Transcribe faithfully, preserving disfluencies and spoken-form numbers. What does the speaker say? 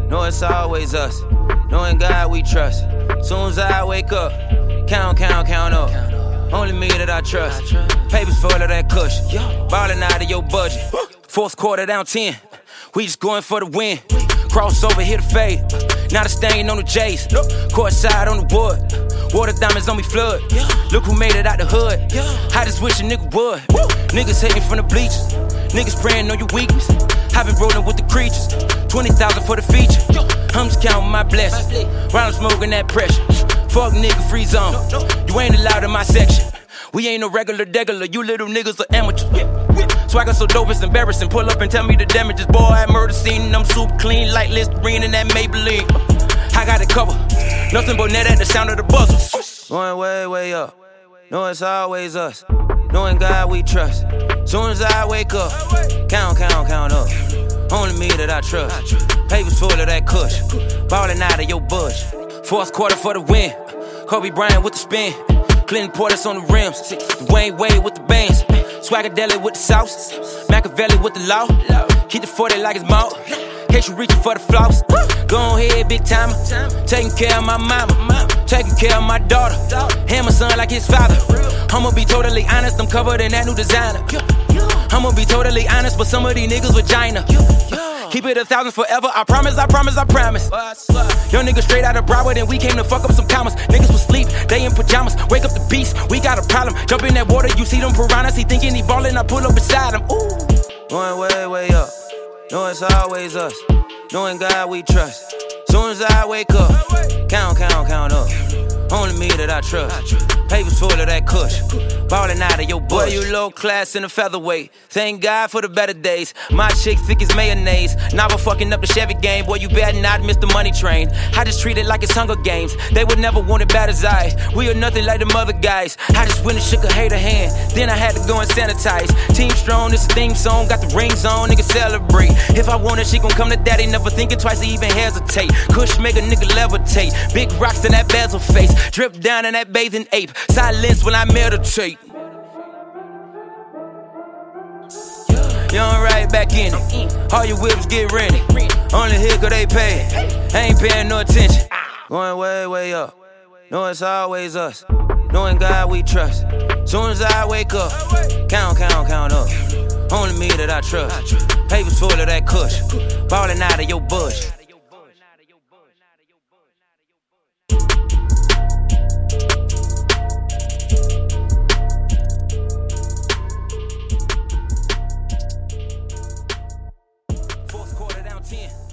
know it's always us. Knowing God we trust. Soon as I wake up, count, count, count up. Only me that I trust. Papers full of that cushion. Ballin' out of your budget. Fourth quarter down ten. We just going for the win. Crossover, hit a fade. Not a stain on the J's. Court side on the wood. Water diamonds on me flood. Look who made it out the hood. I just wish a nigga would. Niggas hating from the bleachers. Niggas praying on your weakness. I've been rolling with the creatures. twenty thousand for the feature. I'm just counting my blessings. While I'm smoking that pressure. Fuck nigga, free zone. You ain't allowed in my section. We ain't no regular degular. You little niggas are amateurs. Swagger so dope it's embarrassing. Pull up and tell me the damages. Boy, at murder scene and I'm super clean like Listerine and that Maybelline. I got it covered. Nothing but net at the sound of the buzzer. Going way, way up. Know it's always us. Knowing God we trust. Soon as I wake up, count, count, count up. Only me that I trust. Papers full of that kush. Ballin' out of your bush. Fourth quarter for the win. Kobe Bryant with the spin. Clinton Portis on the rims. Dwayne Wade with the bands. Swaggadelic with the sauce. Machiavelli with the law. Keep the forty like it's mouth. Case you reaching for the floss. Go ahead, big timer. Taking care of my mama. Taking care of my daughter. And my son like his father. I'ma be totally honest, I'm covered in that new designer. I'ma be totally honest, but some of these niggas vagina. Keep it a thousand forever, I promise, I promise, I promise. Young niggas straight out of Broward and we came to fuck up some commas. Niggas will sleep, they in pajamas, wake up the beast, we got a problem. Jump in that water, you see them piranhas, he thinking he ballin', I pull up beside him. Ooh. Going way, way up, know it's always us. Knowing God we trust. Soon as I wake up, count, count, count up. Only me that I trust. Papers full of that kush. Ballin' out of your bush. Boy, you low class in the featherweight. Thank God for the better days. My chick thick as mayonnaise. Now we're fucking up the Chevy game. Boy, you better not miss the money train. I just treat it like it's Hunger Games. They would never want it bad as I. We are nothing like them other guys. I just went and shook a hater hand. Then I had to go and sanitize. Team strong, this a theme song. Got the rings on, nigga celebrate. If I want it, she gon' come to daddy. Never thinking twice to even hesitate. Kush make a nigga levitate. Big rocks in that bezel face. Drip down in that bathing ape. Silence when I meditate. Young right back in it. All your whips get rented. Only here cause they pay. Ain't paying no attention. Going way, way up. Know it's always us. Knowing God we trust. Soon as I wake up, count, count, count up. Only me that I trust. Papers full of that kush. Ballin' out of your bush. Fourth quarter down ten.